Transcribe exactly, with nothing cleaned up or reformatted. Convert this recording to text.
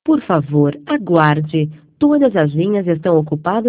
Por favor, aguarde. Todas as linhas estão ocupadas